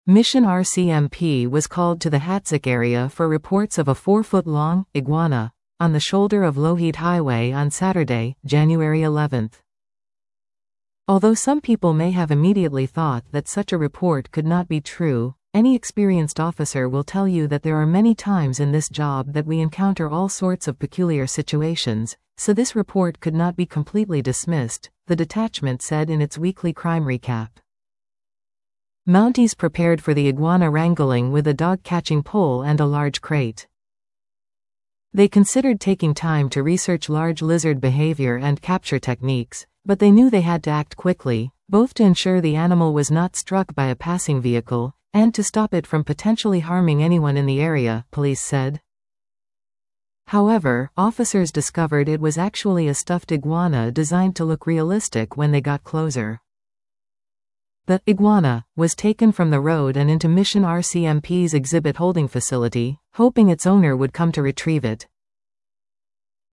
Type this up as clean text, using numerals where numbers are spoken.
Mission RCMP was called to the Hatzik area for reports of a 4-foot-long iguana on the shoulder of Lohit Highway on Saturday, January 11. Although some people may have immediately thought that such a report could not be true, any experienced officer will tell you that there are many times in this job that we encounter all sorts of peculiar situations, so this report could not be completely dismissed, the detachment said in its weekly crime recap. Mounties prepared for the iguana wrangling with a dog-catching pole and a large crate. They considered taking time to research large lizard behavior and capture techniques, but they knew they had to act quickly, both to ensure the animal was not struck by a passing vehicle, and to stop it from potentially harming anyone in the area, police said. However, officers discovered it was actually a stuffed iguana designed to look realistic when they got closer. The iguana was taken from the road and into Mission RCMP's exhibit holding facility, hoping its owner would come to retrieve it,